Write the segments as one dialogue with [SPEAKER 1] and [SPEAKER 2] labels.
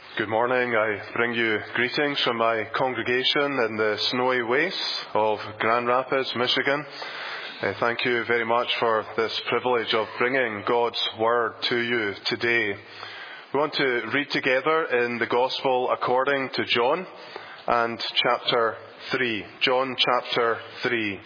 [SPEAKER 1] Good morning. I bring you greetings from my congregation in the snowy wastes of Grand Rapids, Michigan. Thank you very much for this privilege of bringing God's Word to you today. We want to read together in the Gospel according to John and chapter 3. John chapter 3.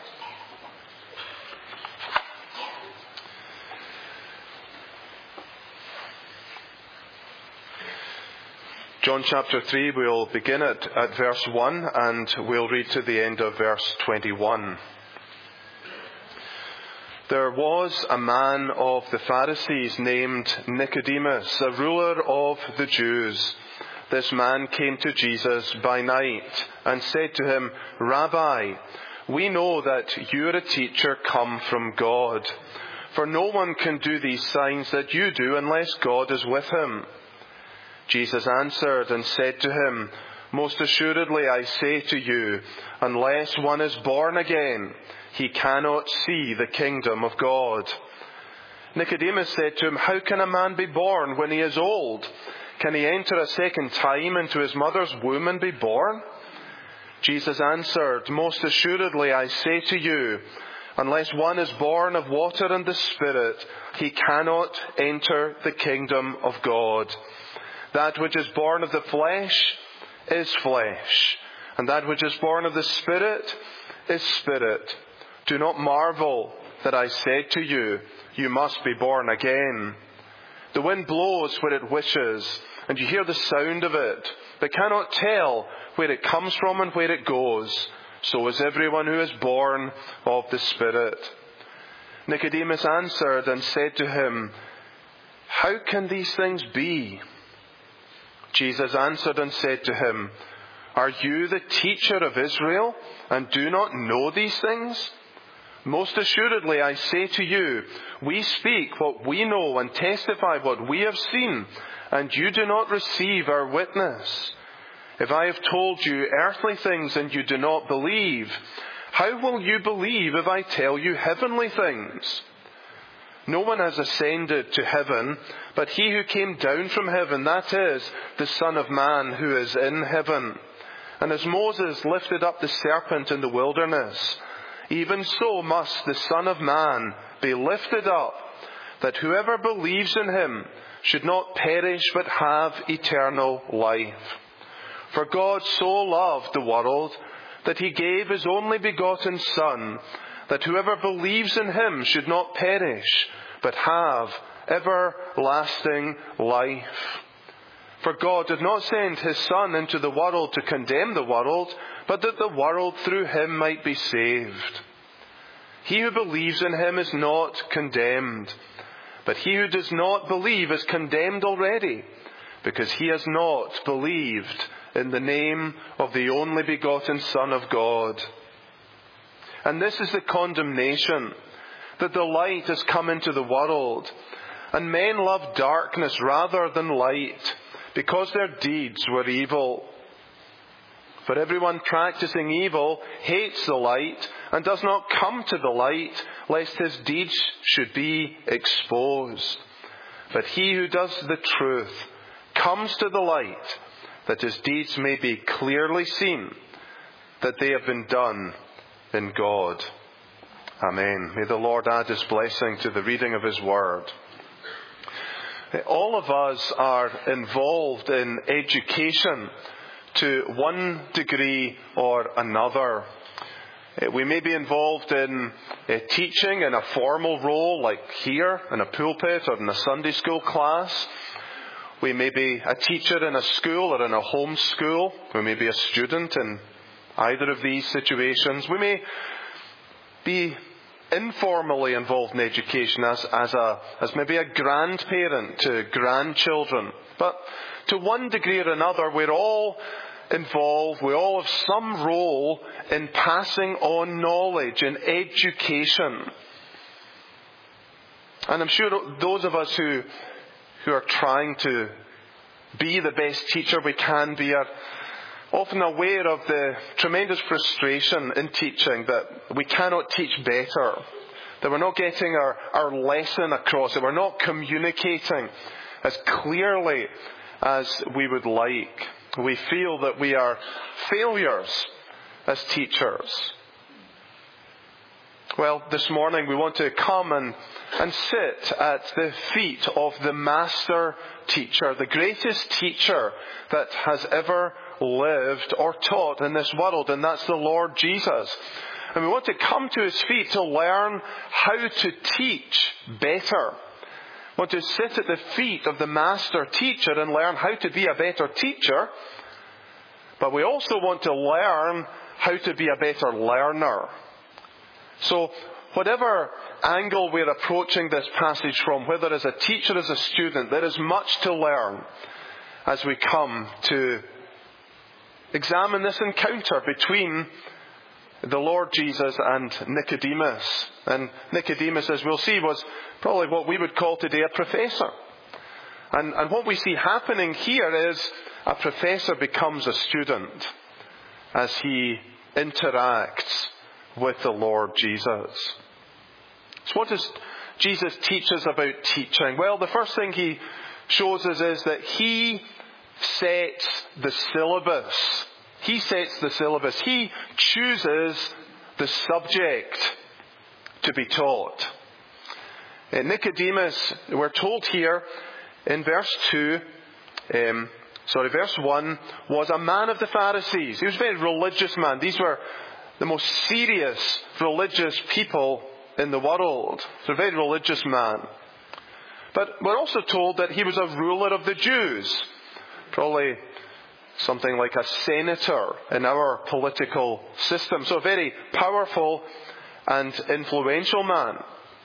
[SPEAKER 1] John chapter 3, we'll begin at verse 1 and we'll read to the end of verse 21. There was a man of the Pharisees named Nicodemus, a ruler of the Jews. This man came to Jesus by night and said to him, "Rabbi, we know that you are a teacher come from God, for no one can do these signs that you do unless God is with him." Jesus answered and said to him, "Most assuredly I say to you, unless one is born again, he cannot see the kingdom of God." Nicodemus said to him, "How can a man be born when he is old? Can he enter a second time into his mother's womb and be born?" Jesus answered, "Most assuredly I say to you, unless one is born of water and the Spirit, he cannot enter the kingdom of God. That which is born of the flesh is flesh, and that which is born of the Spirit is spirit. Do not marvel that I said to you, you must be born again. The wind blows where it wishes, and you hear the sound of it, but cannot tell where it comes from and where it goes. So is everyone who is born of the Spirit." Nicodemus answered and said to him, "How can these things be?" Jesus answered and said to him, "Are you the teacher of Israel and do not know these things? Most assuredly I say to you, we speak what we know and testify what we have seen, and you do not receive our witness. If I have told you earthly things and you do not believe, how will you believe if I tell you heavenly things? No one has ascended to heaven, but he who came down from heaven, that is, the Son of Man who is in heaven. And as Moses lifted up the serpent in the wilderness, even so must the Son of Man be lifted up, that whoever believes in him should not perish but have eternal life. For God so loved the world that he gave his only begotten Son, that whoever believes in him should not perish, but have everlasting life. For God did not send his Son into the world to condemn the world, but that the world through him might be saved. He who believes in him is not condemned, but he who does not believe is condemned already, because he has not believed in the name of the only begotten Son of God. And this is the condemnation, that the light has come into the world, and men love darkness rather than light, because their deeds were evil. For everyone practicing evil hates the light, and does not come to the light, lest his deeds should be exposed. But he who does the truth comes to the light, that his deeds may be clearly seen, that they have been done in God. Amen. May the Lord add his blessing to the reading of his word. All of us are involved in education to one degree or another. We may be involved in teaching in a formal role, like here in a pulpit or in a Sunday school class. We may be a teacher in a school or in a home school. We may be a student in either of these situations. We may be informally involved in education as maybe a grandparent to grandchildren. But to one degree or another, we're all involved. We all have some role in passing on knowledge and education. And I'm sure those of us who are trying to be the best teacher we can be are often aware of the tremendous frustration in teaching that we cannot teach better, that we're not getting our lesson across, that we're not communicating as clearly as we would like. We feel that we are failures as teachers. Well, this morning we want to come and sit at the feet of the master teacher, the greatest teacher that has ever lived or taught in this world, and that's the Lord Jesus. And we want to come to his feet to learn how to teach better. We want to sit at the feet of the master teacher and learn how to be a better teacher. But we also want to learn how to be a better learner. So whatever angle we're approaching this passage from, whether as a teacher or as a student, there is much to learn as we come to examine this encounter between the Lord Jesus and Nicodemus. And Nicodemus, as we'll see, was probably what we would call today a professor. And what we see happening here is a professor becomes a student as he interacts with the Lord Jesus. So what does Jesus teach us about teaching? Well, the first thing he shows us is that he sets the syllabus. He sets the syllabus. He chooses the subject to be taught. Nicodemus, we're told here in verse 1, was a man of the Pharisees. He was a very religious man. These were the most serious religious people in the world. So a very religious man. But we're also told that he was a ruler of the Jews. Probably something like a senator in our political system. So a very powerful and influential man.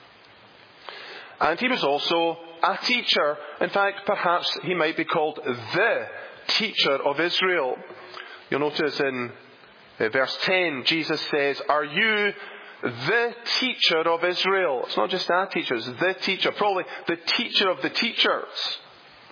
[SPEAKER 1] And he was also a teacher. In fact, perhaps he might be called the teacher of Israel. You'll notice in verse 10, Jesus says, "Are you the teacher of Israel?" It's not just a teacher, it's the teacher. Probably the teacher of the teachers.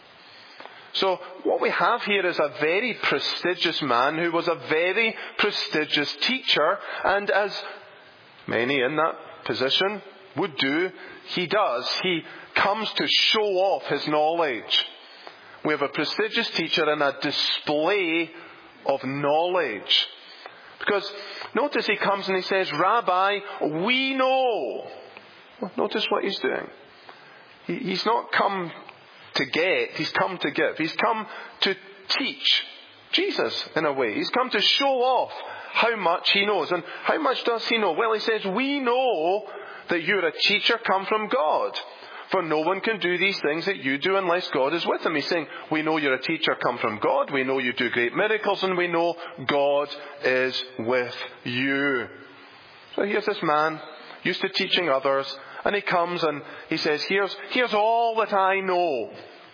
[SPEAKER 1] So what we have here is a very prestigious man who was a very prestigious teacher. And as many in that position would do, he does. He comes to show off his knowledge. We have a prestigious teacher and a display of knowledge. Because notice he comes and he says, "Rabbi, we know." Well, notice what he's doing. He's not come to get, he's come to give. He's come to teach Jesus in a way. He's come to show off how much he knows. And how much does he know? Well, he says, "We know that you're a teacher come from God. For no one can do these things that you do unless God is with him." He's saying, we know you're a teacher come from God. We know you do great miracles. And we know God is with you. So here's this man used to teaching others. And he comes and he says, here's all that I know.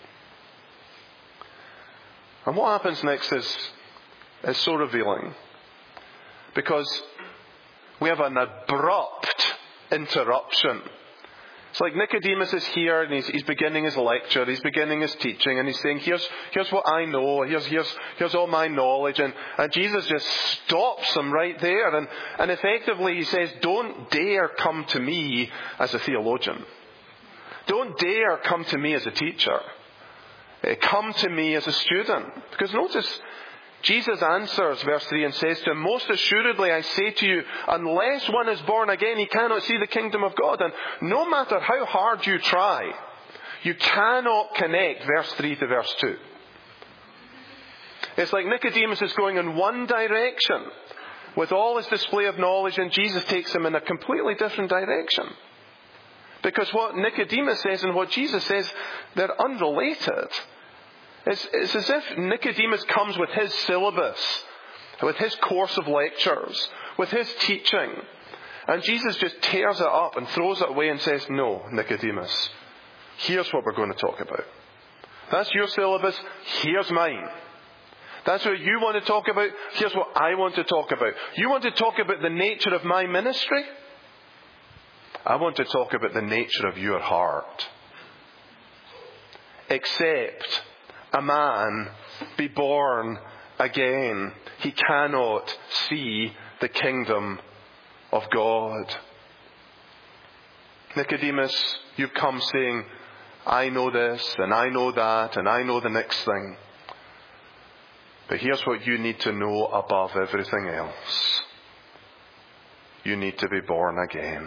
[SPEAKER 1] And what happens next is so revealing. Because we have an abrupt interruption. It's like Nicodemus is here and he's beginning his lecture, he's beginning his teaching, and he's saying, here's what I know, here's all my knowledge, and Jesus just stops him right there, and effectively he says, "Don't dare come to me as a theologian. Don't dare come to me as a teacher. Come to me as a student." Because notice, Jesus answers, verse 3, and says to him, "Most assuredly I say to you, unless one is born again, he cannot see the kingdom of God." And no matter how hard you try, you cannot connect verse 3 to verse 2. It's like Nicodemus is going in one direction with all his display of knowledge, and Jesus takes him in a completely different direction. Because what Nicodemus says and what Jesus says, they're unrelated. It's as if Nicodemus comes with his syllabus, with his course of lectures, with his teaching. And Jesus just tears it up and throws it away and says, "No, Nicodemus, here's what we're going to talk about. That's your syllabus, here's mine. That's what you want to talk about, here's what I want to talk about. You want to talk about the nature of my ministry? I want to talk about the nature of your heart. Except a man be born again, he cannot see the kingdom of God." Nicodemus, you've come saying, I know this, and I know that, and I know the next thing. But here's what you need to know above everything else. You need to be born again.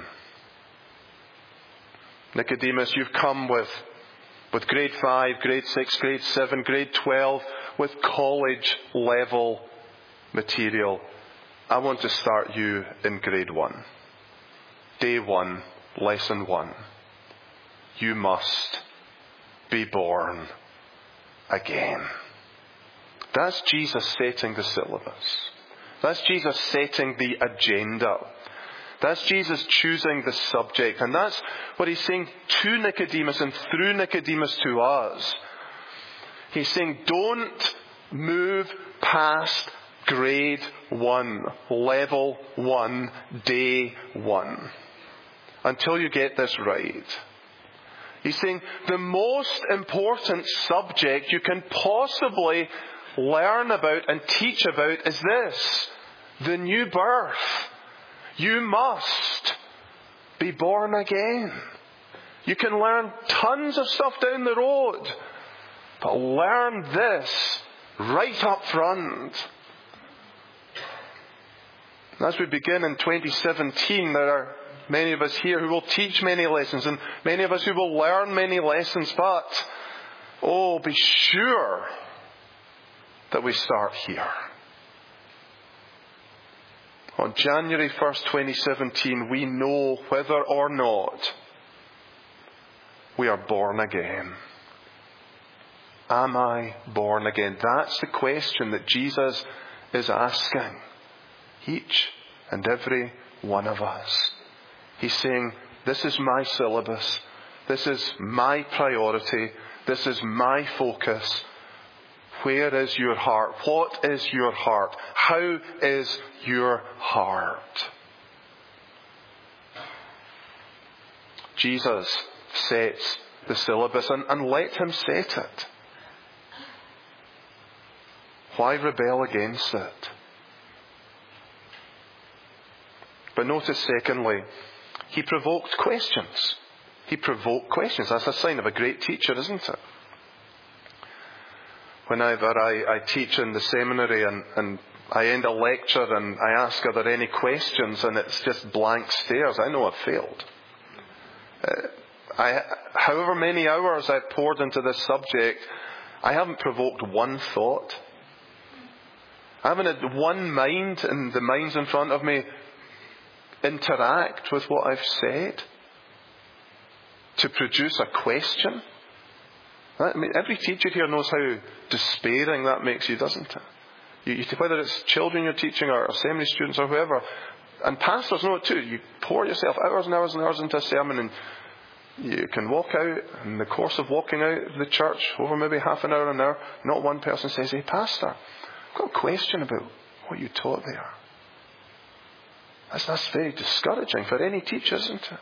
[SPEAKER 1] Nicodemus, you've come with grade 5, grade 6, grade 7, grade 12, with college level material. I want to start you in grade 1. Day 1, lesson 1. You must be born again. That's Jesus setting the syllabus. That's Jesus setting the agenda. That's Jesus choosing the subject. And that's what he's saying to Nicodemus and through Nicodemus to us. He's saying, don't move past grade 1, level 1, day 1, until you get this right. He's saying the most important subject you can possibly learn about and teach about is this: the new birth. You must be born again. You can learn tons of stuff down the road, but learn this right up front. As we begin in 2017, there are many of us here who will teach many lessons, and many of us who will learn many lessons, but be sure that we start here. On January 1st, 2017, we know whether or not we are born again. Am I born again? That's the question that Jesus is asking each and every one of us. He's saying, this is my syllabus. This is my priority. This is my focus. Where is your heart? What is your heart? How is your heart? Jesus sets the syllabus, and let him set it. Why rebel against it? But notice, secondly, he provoked questions. He provoked questions. That's a sign of a great teacher, isn't it? Whenever I teach in the seminary and I end a lecture and I ask, are there any questions? And it's just blank stares. I know I've failed. However many hours I've poured into this subject, I haven't provoked one thought. I haven't had one mind in the minds in front of me interact with what I've said to produce a question. I mean, every teacher here knows how despairing that makes you, doesn't it? Whether it's children you're teaching or seminary students or whoever, and pastors know it too. You pour yourself hours and hours and hours into a sermon, and you can walk out. In the course of walking out of the church, over maybe half an hour, not one person says, "Hey, Pastor, I've got a question about what you taught there." That's very discouraging for any teacher, isn't it?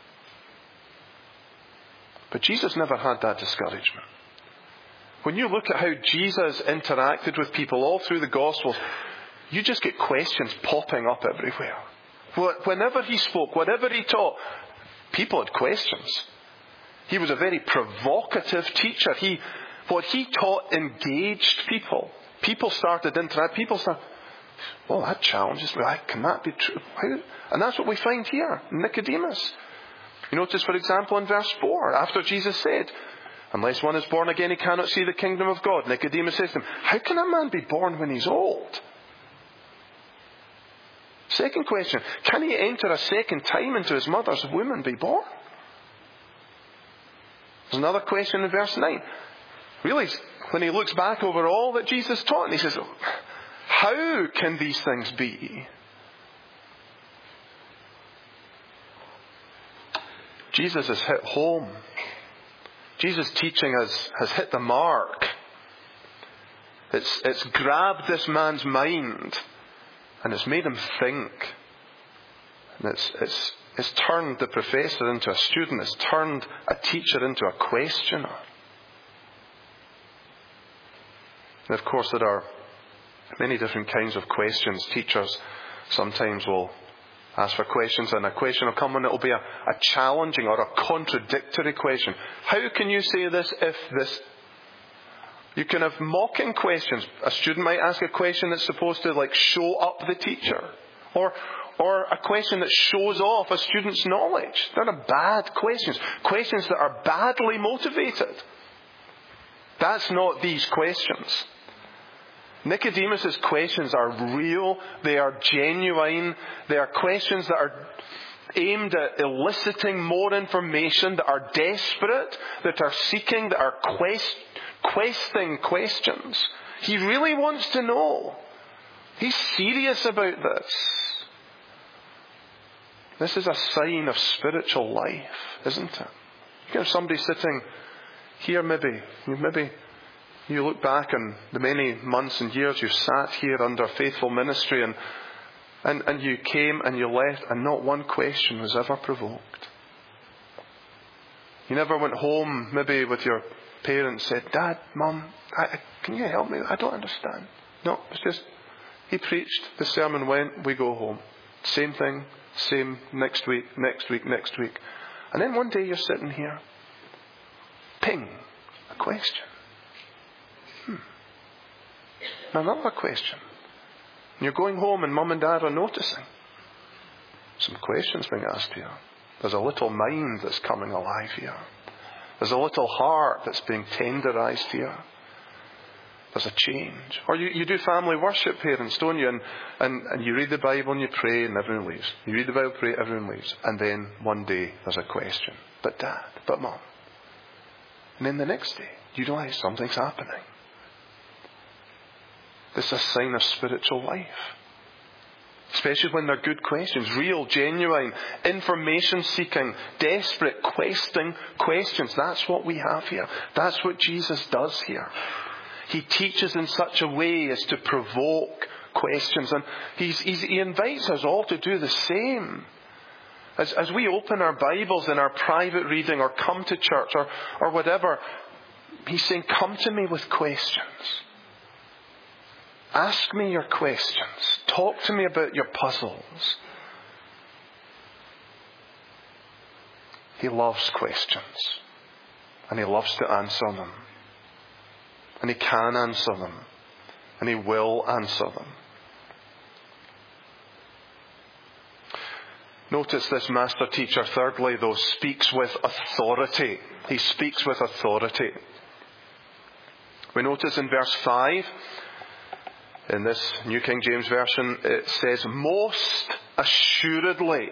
[SPEAKER 1] But Jesus never had that discouragement. When you look at how Jesus interacted with people all through the Gospels, you just get questions popping up everywhere. Whenever he spoke, whatever he taught, people had questions. He was a very provocative teacher. What he taught engaged people. People started interacting. People started, well, that challenges me. Can that be true? And that's what we find here, Nicodemus. You notice, for example, in verse 4, after Jesus said, unless one is born again, he cannot see the kingdom of God. Nicodemus says to him, how can a man be born when he's old? Second question, can he enter a second time into his mother's womb and be born? There's another question in verse 9. Really, when he looks back over all that Jesus taught, and he says, how can these things be? Jesus has hit home. Jesus' teaching has hit the mark. It's grabbed this man's mind and it's made him think. And it's turned the professor into a student. It's turned a teacher into a questioner. And of course, there are many different kinds of questions. Teachers sometimes will Ask for questions, and a question will come, and it'll be a challenging or a contradictory question. How can you say this if this? You can have mocking questions. A student might ask a question that's supposed to show up the teacher. Or a question that shows off a student's knowledge. They're bad questions. Questions that are badly motivated. That's not these questions. Nicodemus' questions are real. They are genuine. They are questions that are aimed at eliciting more information, that are desperate, that are seeking, that are questing questions. He really wants to know. He's serious about this. This is a sign of spiritual life, isn't it? You can have somebody sitting here maybe you look back on the many months and years you sat here under faithful ministry and you came and you left and not one question was ever provoked. You never went home maybe with your parents and said, Dad, Mum, can you help me? I don't understand. No, it's just, he preached, the sermon went, we go home. Same thing, same next week. And then one day you're sitting here, ping, a question. Another question. You're going home and Mum and Dad are noticing. Some questions being asked here. There's a little mind that's coming alive here. There's a little heart that's being tenderized here. There's a change. Or you do family worship, parents, don't you? And you read the Bible and you pray and everyone leaves. You read the Bible, pray, everyone leaves. And then one day there's a question. But Dad, but Mum. And then the next day you realize something's happening. This is a sign of spiritual life. Especially when they're good questions. Real, genuine, information-seeking, desperate, questing questions. That's what we have here. That's what Jesus does here. He teaches in such a way as to provoke questions. And he invites us all to do the same. As we open our Bibles in our private reading or come to church or whatever, he's saying, come to me with questions. Ask me your questions. Talk to me about your puzzles. He loves questions. And he loves to answer them. And he can answer them. And he will answer them. Notice this master teacher, thirdly, though, speaks with authority. He speaks with authority. We notice in verse 5, in this New King James Version, it says, most assuredly.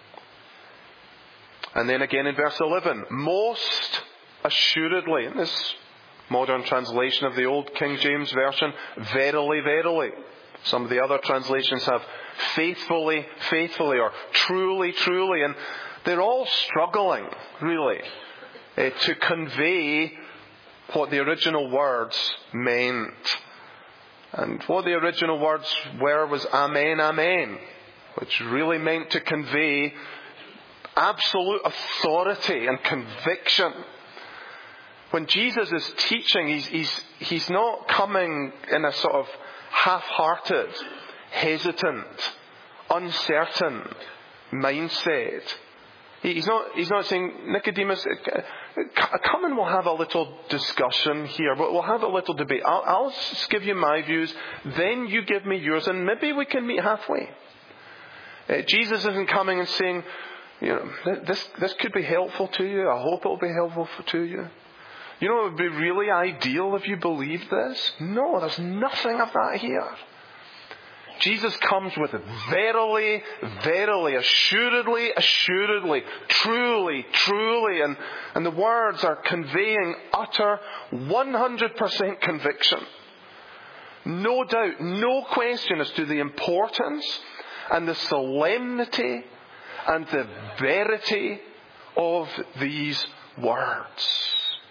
[SPEAKER 1] And then again in verse 11, most assuredly. In this modern translation of the Old King James Version, verily, verily. Some of the other translations have faithfully, faithfully, or truly, truly. And they're all struggling, really, to convey what the original words meant. And what the original words were was amen, amen, which really meant to convey absolute authority and conviction. When Jesus is teaching, he's not coming in a sort of half-hearted, hesitant, uncertain mindset. He's not saying, Nicodemus, come and we'll have a little discussion here. We'll have a little debate. I'll just give you my views, then you give me yours, and maybe we can meet halfway. Jesus isn't coming and saying, this could be helpful to you. I hope it will be helpful to you. It would be really ideal if you believed this. No, there's nothing of that here. Jesus comes with verily, verily, assuredly, assuredly, truly, truly. And the words are conveying utter 100% conviction. No doubt, no question as to the importance and the solemnity and the verity of these words.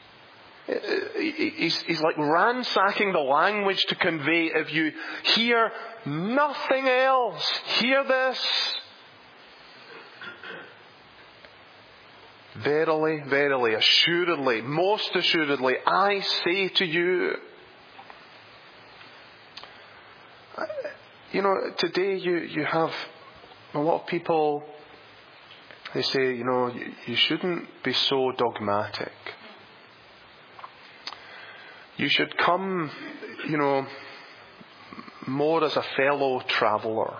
[SPEAKER 1] He's like ransacking the language to convey, if you hear nothing else, hear this. Verily, verily, assuredly, most assuredly, I say to you. Today you have a lot of people, they say, you shouldn't be so dogmatic. You should come, more as a fellow traveller.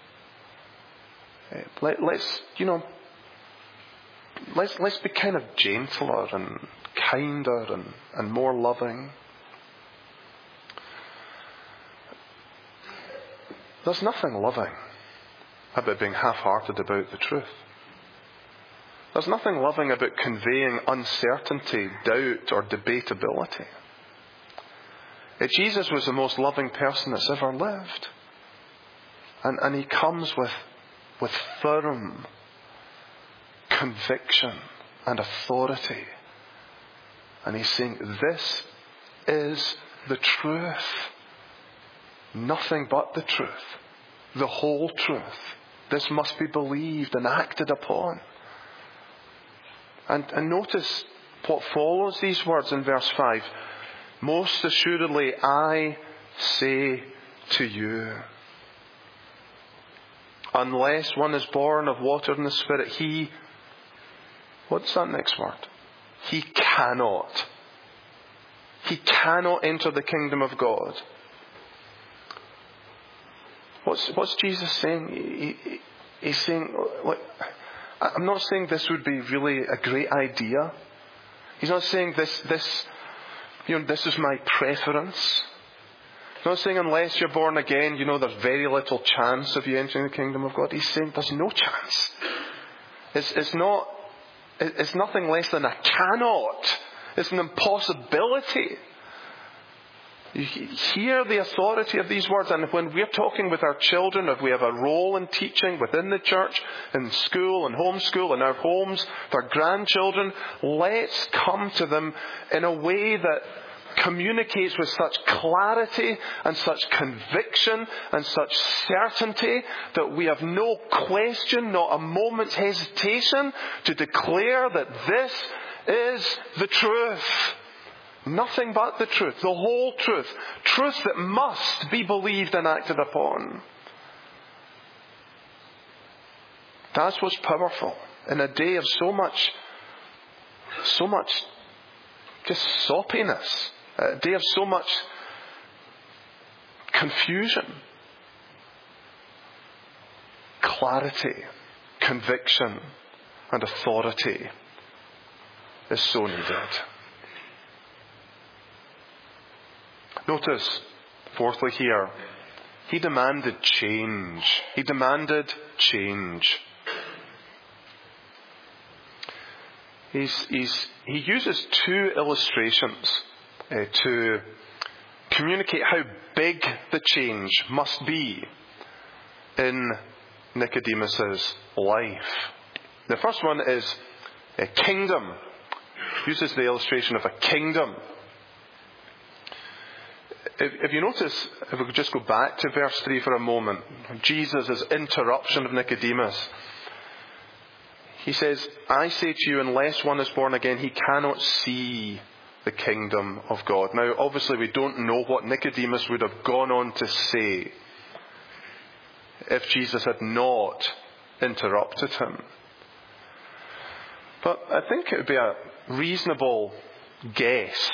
[SPEAKER 1] Let's be kind of gentler and kinder and more loving. There's nothing loving about being half-hearted about the truth. There's nothing loving about conveying uncertainty, doubt, or debatability. Jesus was the most loving person that's ever lived. And he comes with firm conviction and authority. And he's saying, this is the truth. Nothing but the truth. The whole truth. This must be believed and acted upon. And notice what follows these words in verse 5. Most assuredly I say to you, unless one is born of water and the Spirit, what's that next word? He cannot enter the kingdom of God. What's Jesus saying? He's saying, look, I'm not saying this would be really a great idea. He's not saying this is my preference. He's not saying unless you're born again, there's very little chance of you entering the kingdom of God. He's saying there's no chance. It's nothing less than a cannot. It's an impossibility. You hear the authority of these words, and when we're talking with our children, if we have a role in teaching within the church, in school and homeschool, in our homes, with our grandchildren, let's come to them in a way that communicates with such clarity and such conviction and such certainty that we have no question, not a moment's hesitation to declare that this is the truth. Nothing but the truth, the whole truth. Truth that must be believed and acted upon. That's what's powerful. In a day of so much just soppiness. A day of so much confusion. Clarity, conviction, and authority is so needed. Notice, fourthly here, he demanded change. He demanded change. He uses two illustrations to communicate how big the change must be in Nicodemus's life. The first one is a kingdom. He uses the illustration of a kingdom. If you notice, if we could just go back to verse 3 for a moment, Jesus' interruption of Nicodemus. He says, I say to you, unless one is born again, he cannot see the kingdom of God. Now, obviously, we don't know what Nicodemus would have gone on to say if Jesus had not interrupted him. But I think it would be a reasonable guess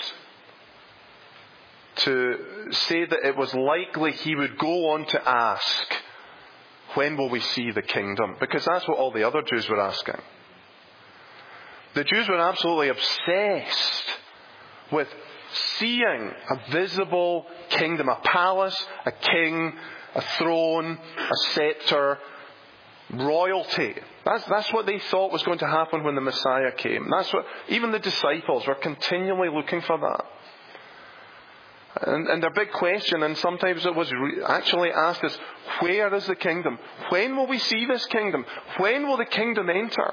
[SPEAKER 1] to say that it was likely he would go on to ask, when will we see the kingdom? Because that's what all the other Jews were asking. The Jews were absolutely obsessed with seeing a visible kingdom, a palace, a king, a throne, a scepter, royalty. That's what they thought was going to happen when the Messiah came. That's what even the disciples were continually looking for that. And their big question, and sometimes it was actually asked, is where is the kingdom? When will we see this kingdom? When will the kingdom enter?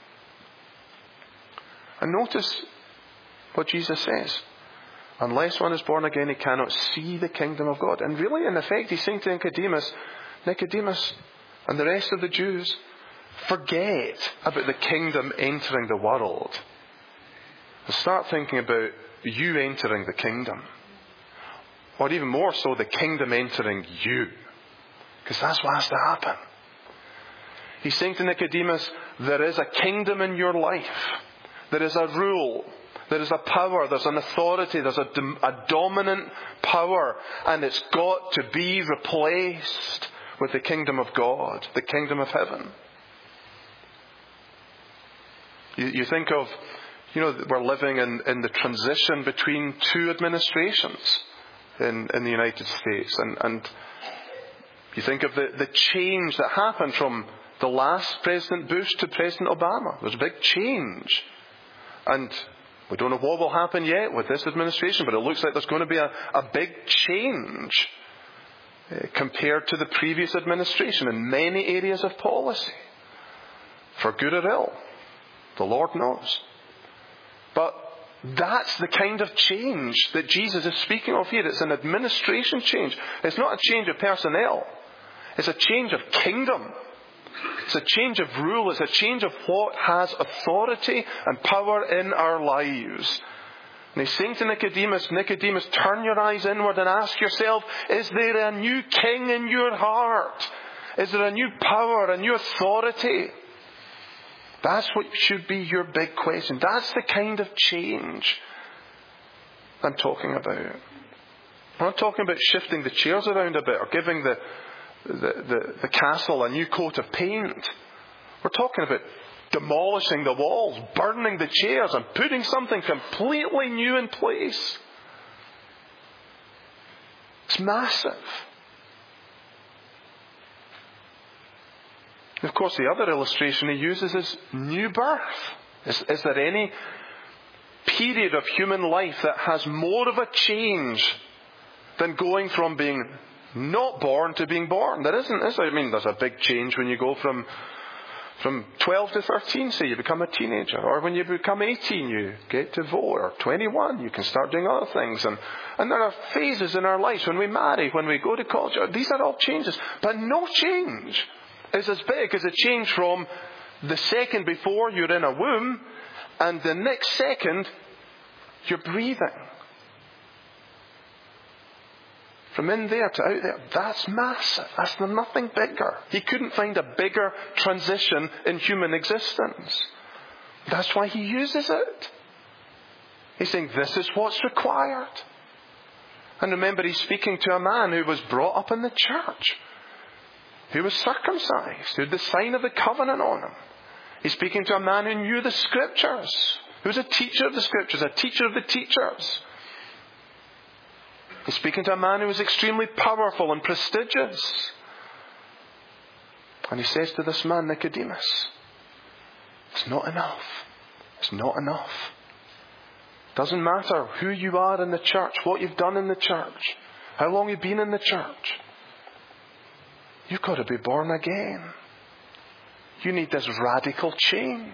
[SPEAKER 1] And notice what Jesus says. Unless one is born again, he cannot see the kingdom of God. And really, in effect, he's saying to Nicodemus and the rest of the Jews, forget about the kingdom entering the world. And start thinking about you entering the kingdom. Or even more so, the kingdom entering you. Because that's what has to happen. He's saying to Nicodemus, there is a kingdom in your life. There is a rule. There is a power. There's an authority. There's a dominant power. And it's got to be replaced with the kingdom of God, the kingdom of heaven. You think of, we're living in the transition between two administrations in the United States. And you think of the change that happened from the last President Bush to President Obama. There's a big change. And we don't know what will happen yet with this administration, but it looks like there's going to be a big change compared to the previous administration in many areas of policy. For good or ill. The Lord knows. But that's the kind of change that Jesus is speaking of here. It's an administration change. It's not a change of personnel. It's a change of kingdom. It's a change of rule. It's a change of what has authority and power in our lives. And he's saying to Nicodemus, turn your eyes inward and ask yourself, is there a new king in your heart? Is there a new power, a new authority? That's what should be your big question. That's the kind of change I'm talking about. I'm not talking about shifting the chairs around a bit or giving the castle a new coat of paint. We're talking about demolishing the walls, burning the chairs, and putting something completely new in place. It's massive. Of course, the other illustration he uses is new birth. Is there any period of human life that has more of a change than going from being not born to being born? There isn't, is there? I mean, there's a big change when you go from 12 to 13, say you become a teenager. Or when you become 18, you get to vote. Or 21, you can start doing other things. And there are phases in our lives when we marry, when we go to college. These are all changes. But no change is as big as a change from the second before you're in a womb and the next second you're breathing. From in there to out there, that's massive. That's nothing bigger. He couldn't find a bigger transition in human existence. That's why he uses it. He's saying this is what's required. And remember, he's speaking to a man who was brought up in the church, who was circumcised, who had the sign of the covenant on him. He's speaking to a man who knew the Scriptures, who was a teacher of the Scriptures, a teacher of the teachers. He's speaking to a man who was extremely powerful and prestigious. And he says to this man, Nicodemus, it's not enough. It's not enough. Doesn't matter who you are in the church, what you've done in the church, how long you've been in the church. You've got to be born again. You need this radical change.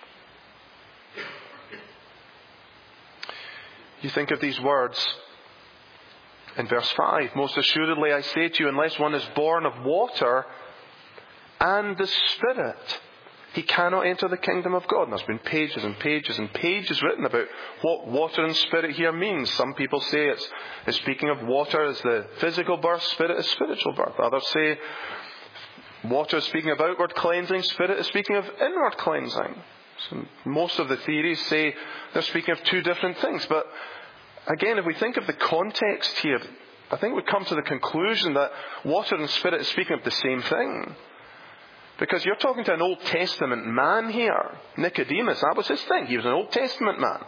[SPEAKER 1] You think of these words in verse 5. Most assuredly I say to you, unless one is born of water and the Spirit, he cannot enter the kingdom of God. And there's been pages and pages and pages written about what water and Spirit here means. Some people say it's speaking of water as the physical birth, Spirit is spiritual birth. Others say water is speaking of outward cleansing, Spirit is speaking of inward cleansing. So most of the theories say they're speaking of two different things. But again, if we think of the context here, I think we come to the conclusion that water and Spirit is speaking of the same thing. Because you're talking to an Old Testament man here. Nicodemus, that was his thing. He was an Old Testament man.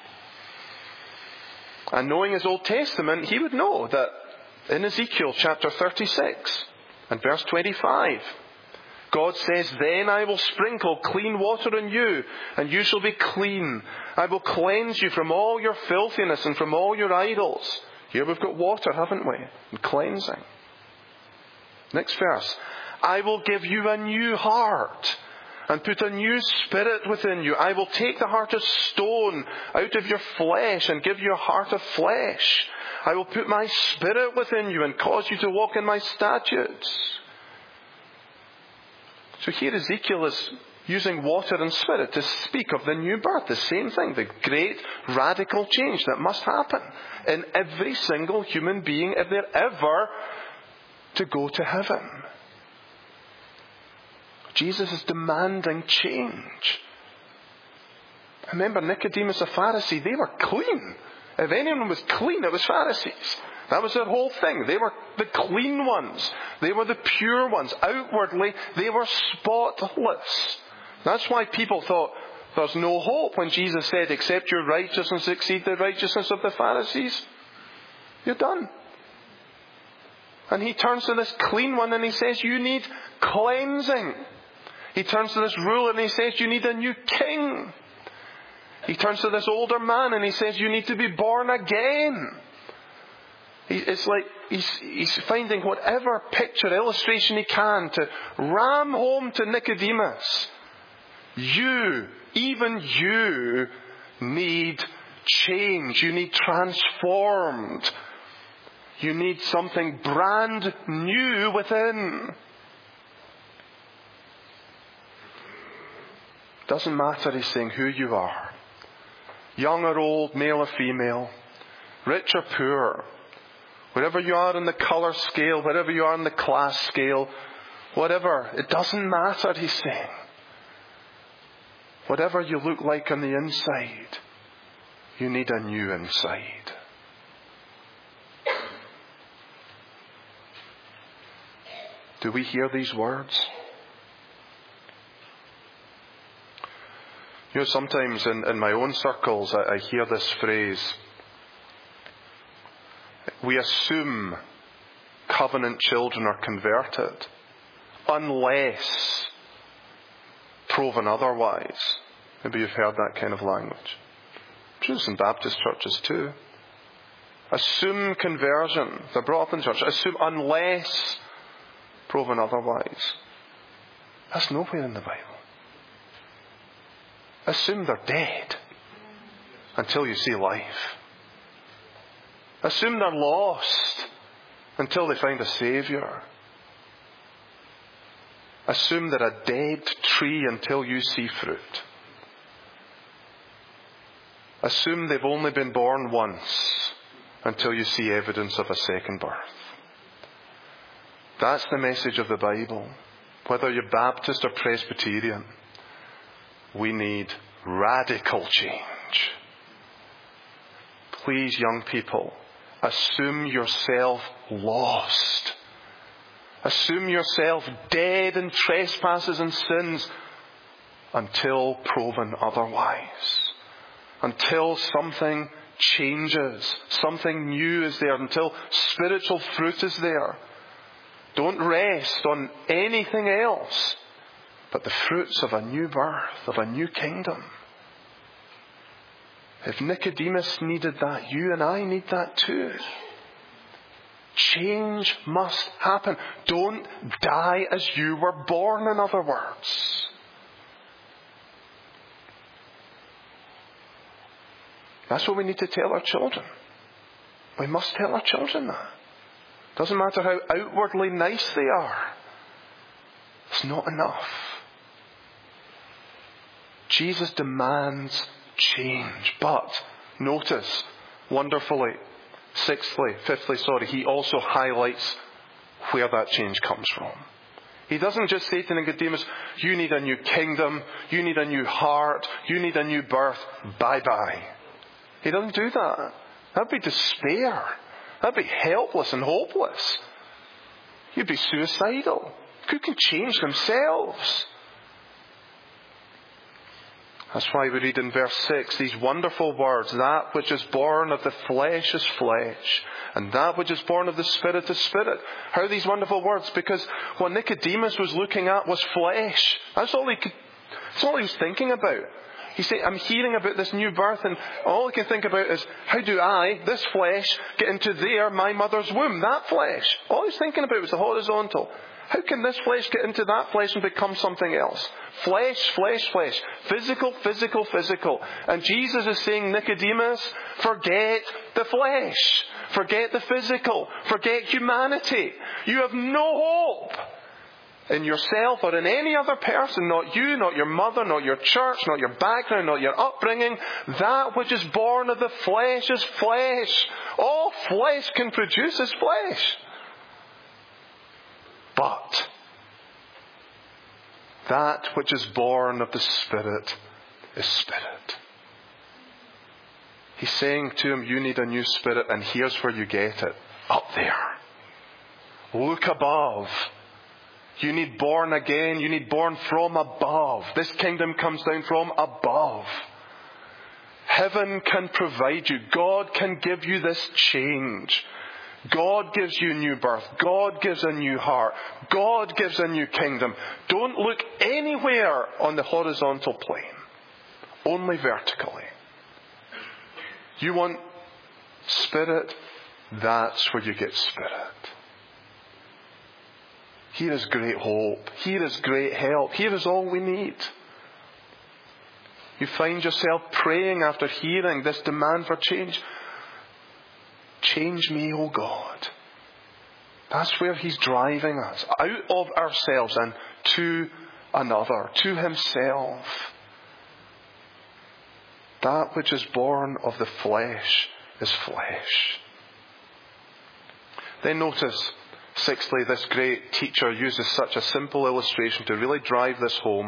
[SPEAKER 1] And knowing his Old Testament, he would know that in Ezekiel chapter 36 and verse 25, God says, then I will sprinkle clean water on you, and you shall be clean. I will cleanse you from all your filthiness and from all your idols. Here we've got water, haven't we? And cleansing. Next verse. I will give you a new heart and put a new spirit within you. I will take the heart of stone out of your flesh and give you a heart of flesh. I will put my spirit within you and cause you to walk in my statutes. So here Ezekiel is using water and Spirit to speak of the new birth, the same thing, the great radical change that must happen in every single human being if they're ever to go to heaven. Jesus is demanding change. Remember, Nicodemus, a Pharisee, they were clean. If anyone was clean, it was Pharisees. That was their whole thing. They were the clean ones. They were the pure ones. Outwardly, they were spotless. That's why people thought there's no hope when Jesus said, except your righteousness exceed the righteousness of the Pharisees. You're done. And he turns to this clean one and he says, you need cleansing. He turns to this ruler and he says, you need a new king. He turns to this older man and he says, you need to be born again. It's like he's finding whatever picture, illustration he can to ram home to Nicodemus. You, even you, need change. You need transformed. You need something brand new within. Doesn't matter, he's saying, who you are. Young or old, male or female, rich or poor, wherever you are in the colour scale, wherever you are in the class scale, whatever, it doesn't matter, he's saying. Whatever you look like on the inside, you need a new inside. Do we hear these words? You know, sometimes in my own circles, I hear this phrase. We assume covenant children are converted unless proven otherwise. Maybe you've heard that kind of language. Jews in Baptist churches too. Assume conversion. They're brought up in church. Assume unless proven otherwise. That's nowhere in the Bible. Assume they're dead until you see life. Assume they're lost until they find a Saviour. Assume they're a dead tree until you see fruit. Assume they've only been born once until you see evidence of a second birth. That's the message of the Bible. Whether you're Baptist or Presbyterian, we need radical change. Please, young people, assume yourself lost. Assume yourself dead in trespasses and sins until proven otherwise. Until something changes, something new is there, until spiritual fruit is there. Don't rest on anything else but the fruits of a new birth, of a new kingdom. If Nicodemus needed that, you and I need that too. Change must happen. Don't die as you were born, in other words. That's what we need to tell our children. We must tell our children that. Doesn't matter how outwardly nice they are. It's not enough. Jesus demands change. But, notice, wonderfully, fifthly, he also highlights where that change comes from. He doesn't just say to Nicodemus, you need a new kingdom, you need a new heart, you need a new birth, bye-bye. He doesn't do that. That'd be despair. That'd be helpless and hopeless. You'd be suicidal. Who can change themselves? That's why we read in verse 6 these wonderful words, that which is born of the flesh is flesh, and that which is born of the Spirit is spirit. How are these wonderful words? Because what Nicodemus was looking at was flesh. That's all he was thinking about. He said, I'm hearing about this new birth, and all I can think about is, how do I, this flesh, get into my mother's womb, that flesh? All he's thinking about was the horizontal. How can this flesh get into that flesh and become something else? Flesh, flesh, flesh. Physical, physical, physical. And Jesus is saying, Nicodemus, forget the flesh. Forget the physical. Forget humanity. You have no hope in yourself or in any other person, not you, not your mother, not your church, not your background, not your upbringing. That which is born of the flesh is flesh. All flesh can produce is flesh. But That which is born of the Spirit is spirit. He's saying to him, you need a new spirit, and here's where you get it. Up there. Look above. You need born again. You need born from above. This kingdom comes down from above. Heaven can provide you. God can give you this change. God gives you new birth. God gives a new heart. God gives a new kingdom. Don't look anywhere on the horizontal plane. Only vertically. You want spirit? That's where you get spirit. Here is great hope. Here is great help. Here is all we need. You find yourself praying after hearing this demand for change. Change me, O God. That's where He's driving us. Out of ourselves and to another, to Himself. That which is born of the flesh is flesh. Then notice, sixthly, this great teacher uses such a simple illustration to really drive this home.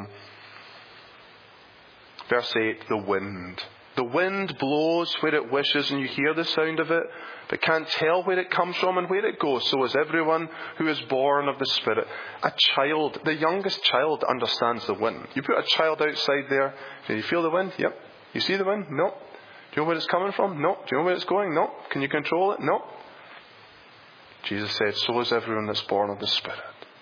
[SPEAKER 1] Verse 8, the wind. The wind blows where it wishes, and you hear the sound of it, but can't tell where it comes from and where it goes. So is everyone who is born of the Spirit. A child, the youngest child, understands the wind. You put a child outside there. Do you feel the wind? Yep. You see the wind? No. Do you know where it's coming from? No. Do you know where it's going? No. Can you control it? No. Jesus said, so is everyone that's born of the Spirit.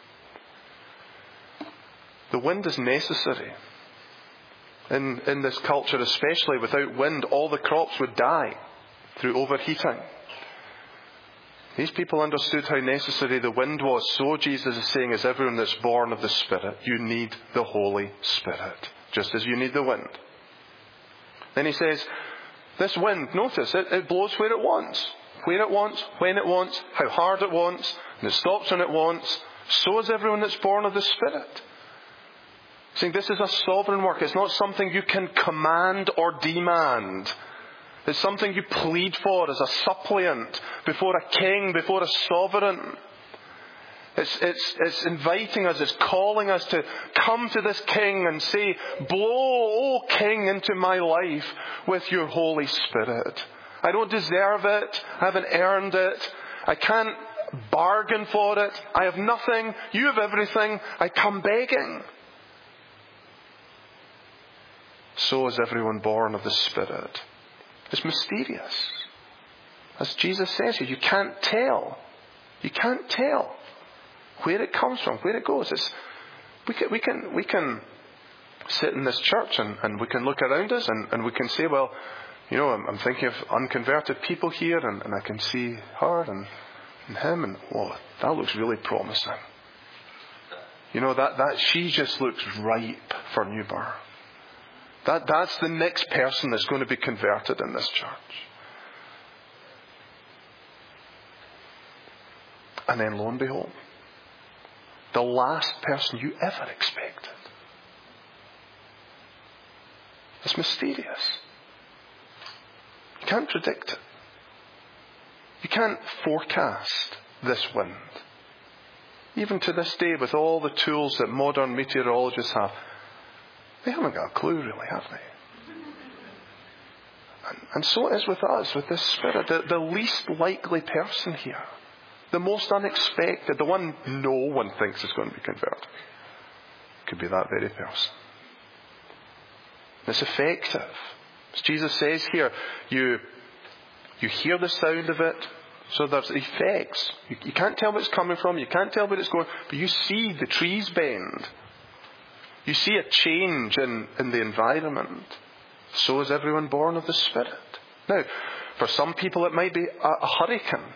[SPEAKER 1] The wind is necessary. In this culture especially, without wind, all the crops would die through overheating. These people understood how necessary the wind was. So Jesus is saying, as everyone that's born of the Spirit, you need the Holy Spirit, just as you need the wind. Then he says, this wind, notice, it blows where it wants. Where it wants, when it wants, how hard it wants, and it stops when it wants. So is everyone that's born of the Spirit. Saying this is a sovereign work. It's not something you can command or demand. It's something you plead for as a suppliant before a king, before a sovereign. It's inviting us, it's calling us to come to this king and say, blow, O King, into my life with your Holy Spirit. I don't deserve it. I haven't earned it. I can't bargain for it. I have nothing. You have everything. I come begging. So is everyone born of the Spirit. It's mysterious. As Jesus says here, you can't tell. You can't tell where it comes from, where it goes. We can sit in this church and we can look around us and we can say, well, you know, I'm thinking of unconverted people here and I can see her and him and, oh, that looks really promising. You know, that she just looks ripe for new birth. That's the next person that's going to be converted in this church. And then lo and behold, the last person you ever expected. It's mysterious. You can't predict it. You can't forecast this wind. Even to this day, with all the tools that modern meteorologists have, they haven't got a clue really, have they? And so it is with us, with this Spirit. The least likely person here. The most unexpected. The one no one thinks is going to be converted. Could be that very person. It's effective. As Jesus says here, you hear the sound of it, so there's effects. You can't tell where it's coming from, you can't tell where it's going, but you see the trees bend. You see a change in the environment. So is everyone born of the Spirit. Now, for some people it might be a hurricane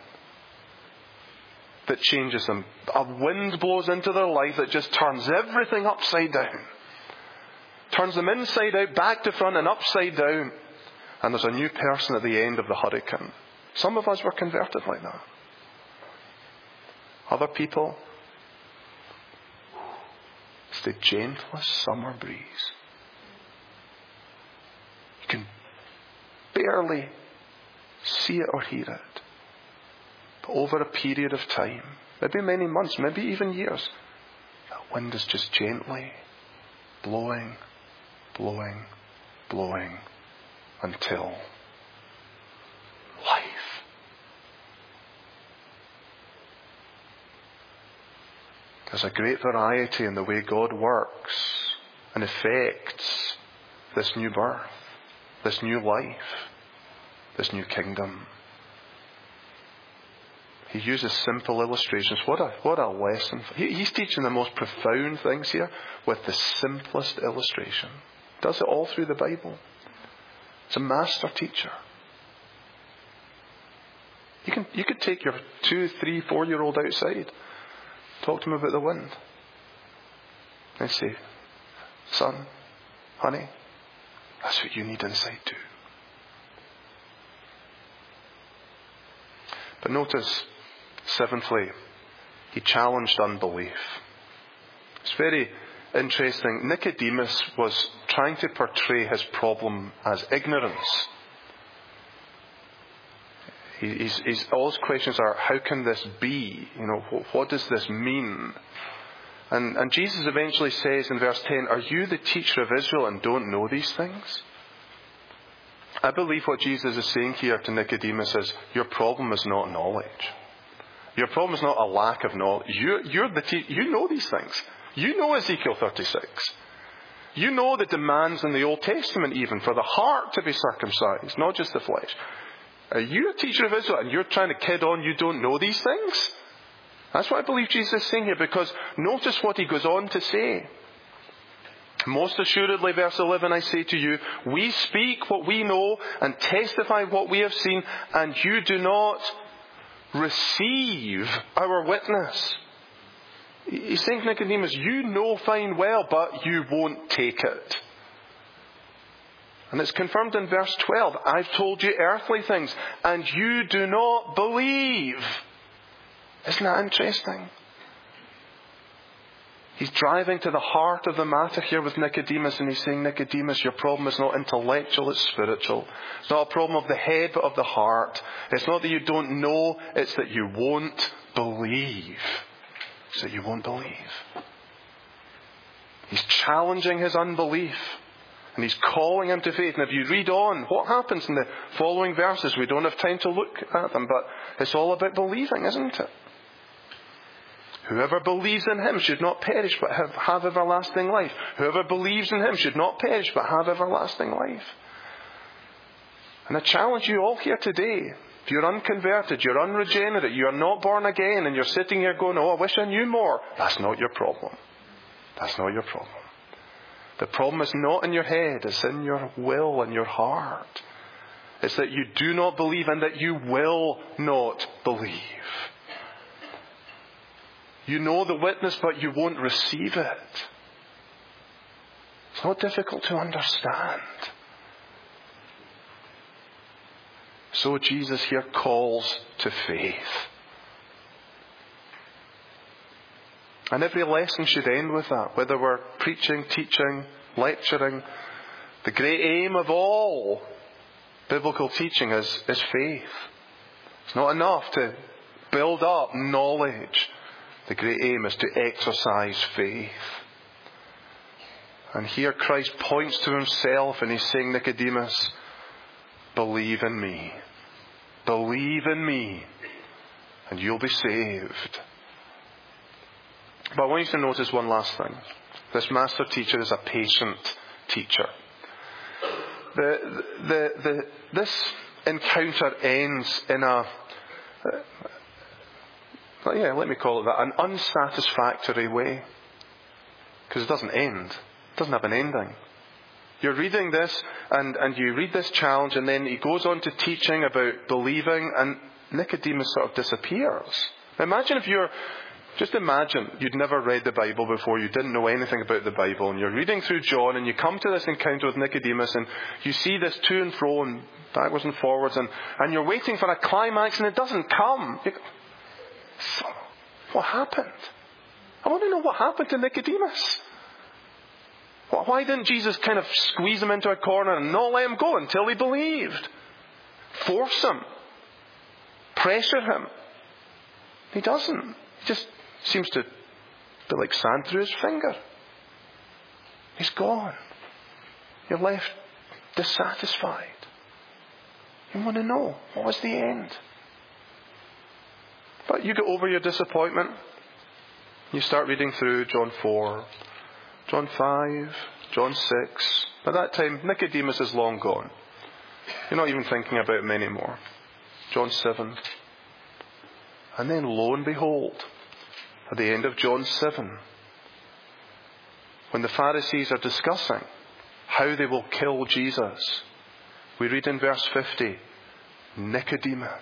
[SPEAKER 1] that changes them. A wind blows into their life that just turns everything upside down. Turns them inside out, back to front and upside down. And there's a new person at the end of the hurricane. Some of us were converted like that. Other people, it's the gentlest summer breeze. You can barely see it or hear it. But over a period of time, maybe many months, maybe even years, that wind is just gently blowing, blowing, blowing, until life. There's a great variety in the way God works and affects this new birth, this new life, this new kingdom. He uses simple illustrations. What a lesson. He's teaching the most profound things here with the simplest illustration. Does it all through the Bible. It's a master teacher. You could take your 2, 3, 4-year-old outside. Talk to him about the wind. And say, son, honey, that's what you need inside too. But notice, seventhly, he challenged unbelief. It's very interesting. Nicodemus was trying to portray his problem as ignorance. All his questions are, how can this be? What does this mean? And Jesus eventually says in verse 10, are you the teacher of Israel and don't know these things? I believe what Jesus is saying here to Nicodemus is, your problem is not knowledge. Your problem is not a lack of knowledge. You know these things. You know Ezekiel 36. You know the demands in the Old Testament even for the heart to be circumcised, not just the flesh. Are you a teacher of Israel and you're trying to kid on you don't know these things? That's what I believe Jesus is saying here, because notice what he goes on to say. Most assuredly, verse 11, I say to you, we speak what we know and testify what we have seen, and you do not receive our witness. He's saying to Nicodemus, you know fine well, but you won't take it. And it's confirmed in verse 12. I've told you earthly things, and you do not believe. Isn't that interesting? He's driving to the heart of the matter here with Nicodemus, and he's saying, Nicodemus, your problem is not intellectual, it's spiritual. It's not a problem of the head, but of the heart. It's not that you don't know, it's that you won't believe. It's that you won't believe. He's challenging his unbelief. And he's calling him to faith. And if you read on, what happens in the following verses? We don't have time to look at them, but it's all about believing, isn't it? Whoever believes in him should not perish, but have everlasting life. Whoever believes in him should not perish, but have everlasting life. And I challenge you all here today. If you're unconverted, you're unregenerate, you're not born again, and you're sitting here going, I wish I knew more. That's not your problem. That's not your problem. The problem is not in your head, it's in your will and your heart. It's that you do not believe and that you will not believe. You know the witness, but you won't receive it. It's not difficult to understand. So Jesus here calls to faith. And every lesson should end with that, whether we're preaching, teaching, lecturing. The great aim of all biblical teaching is faith. It's not enough to build up knowledge. The great aim is to exercise faith. And here Christ points to himself and he's saying, Nicodemus, believe in me. Believe in me and you'll be saved. But I want you to notice one last thing. This master teacher is a patient teacher. This encounter ends in let me call it that, an unsatisfactory way. Because it doesn't end. It doesn't have an ending. You're reading this and you read this challenge and then he goes on to teaching about believing and Nicodemus sort of disappears. Now imagine you'd never read the Bible before, you didn't know anything about the Bible, and you're reading through John and you come to this encounter with Nicodemus and you see this to and fro and backwards and forwards and you're waiting for a climax and it doesn't come. So, what happened? I want to know what happened to Nicodemus. Why didn't Jesus kind of squeeze him into a corner and not let him go until he believed? Force him. Pressure him. He doesn't. He just seems to be like sand through his finger. He's gone. You're left dissatisfied. You want to know, what was the end? But you get over your disappointment. You start reading through John 4, John 5, John 6. By that time, Nicodemus is long gone. You're not even thinking about him anymore. John 7. And then lo and behold, at the end of John 7, when the Pharisees are discussing how they will kill Jesus, we read in verse 50, Nicodemus.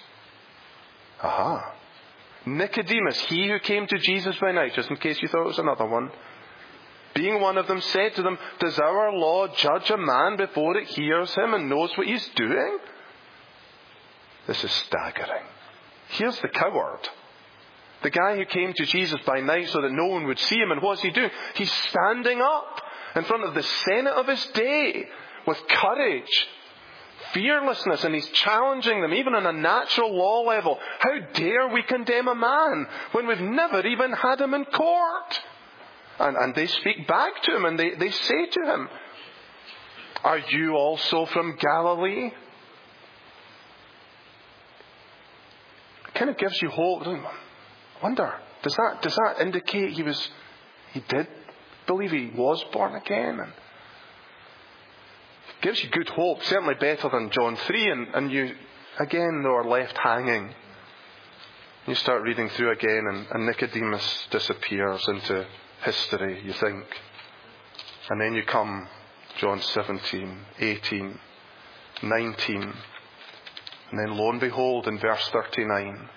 [SPEAKER 1] Aha. Nicodemus, he who came to Jesus by night, just in case you thought it was another one, being one of them, said to them, does our law judge a man before it hears him and knows what he's doing? This is staggering. Here's the coward. The guy who came to Jesus by night so that no one would see him. And what's he doing? He's standing up in front of the Senate of his day with courage, fearlessness, and he's challenging them, even on a natural law level. How dare we condemn a man when we've never even had him in court? And they speak back to him and they say to him, are you also from Galilee? It kind of gives you hope, doesn't it? I wonder, does that indicate he did believe he was born again? And it gives you good hope, certainly better than John 3, and you again though are left hanging. You start reading through again and Nicodemus disappears into history, you think. And then you come John 17, 18, 19, and then lo and behold in verse 39,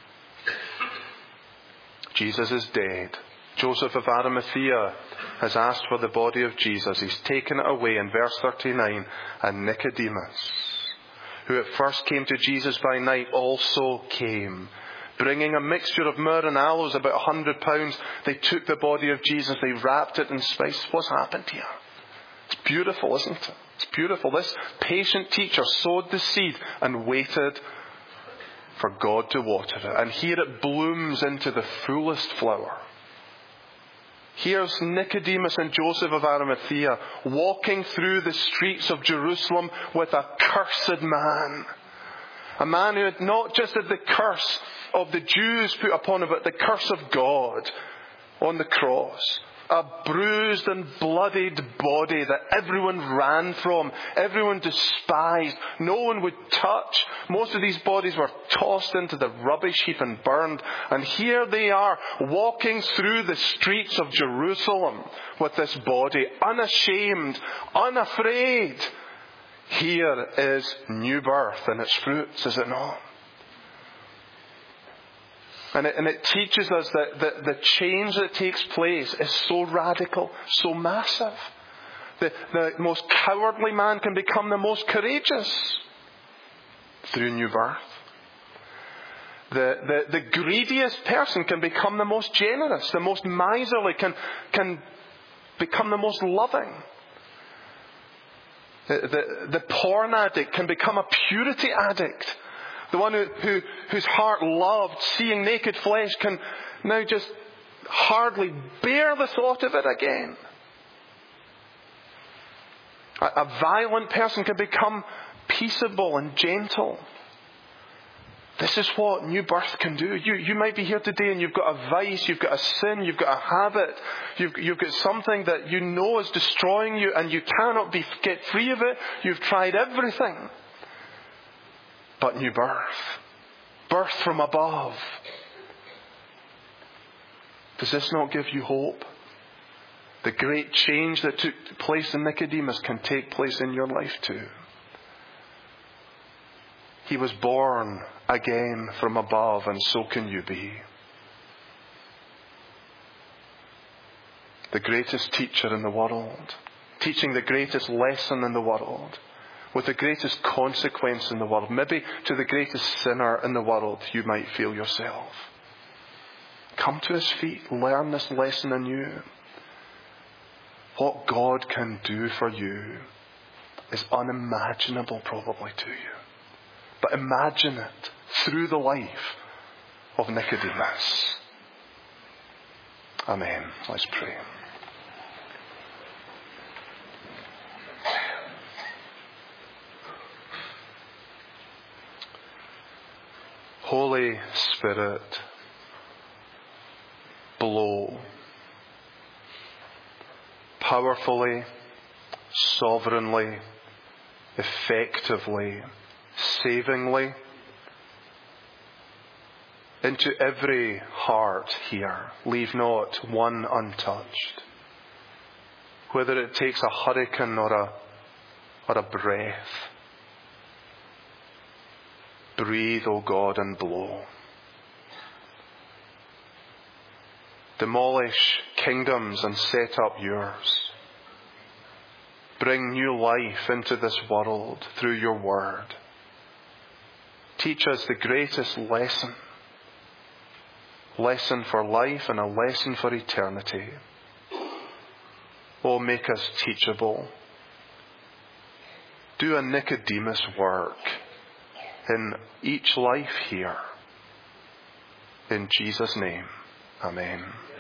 [SPEAKER 1] Jesus is dead. Joseph of Arimathea has asked for the body of Jesus. He's taken it away in verse 39. And Nicodemus, who at first came to Jesus by night, also came, bringing a mixture of myrrh and aloes, about 100 pounds. They took the body of Jesus. They wrapped it in spices. What's happened here? It's beautiful, isn't it? It's beautiful. This patient teacher sowed the seed and waited for God to water it. And here it blooms into the fullest flower. Here's Nicodemus and Joseph of Arimathea walking through the streets of Jerusalem with a cursed man. A man who had not just had the curse of the Jews put upon him, but the curse of God on the cross. A bruised and bloodied body that everyone ran from, everyone despised, no one would touch. Most of these bodies were tossed into the rubbish heap and burned. And here they are, walking through the streets of Jerusalem with this body, unashamed, unafraid. Here is new birth and its fruits, is it not? And it teaches us that the change that takes place is so radical, so massive. The most cowardly man can become the most courageous through new birth. The greediest person can become the most generous. The most miserly can become the most loving. The porn addict can become a purity addict. The one whose heart loved seeing naked flesh can now just hardly bear the thought of it again. A violent person can become peaceable and gentle. This is what new birth can do. You might be here today and you've got a vice, you've got a sin, you've got a habit, you've got something that you know is destroying you and you cannot get free of it. You've tried everything. But new birth from above. Does this not give you hope? The great change that took place in Nicodemus can take place in your life too. He was born again from above, and so can you be. The greatest teacher in the world, teaching the greatest lesson in the world, with the greatest consequence in the world, maybe to the greatest sinner in the world you might feel yourself. Come to his feet, learn this lesson anew. What God can do for you is unimaginable probably to you. But imagine it through the life of Nicodemus. Amen. Let's pray. Holy Spirit, blow powerfully, sovereignly, effectively, savingly into every heart here. Leave not one untouched. Whether it takes a hurricane or a breath, breathe, O God, and blow. Demolish kingdoms and set up yours. Bring new life into this world through your word. Teach us the greatest lesson for life and a lesson for eternity. Oh, make us teachable. Do a Nicodemus work in each life here. In Jesus' name, amen.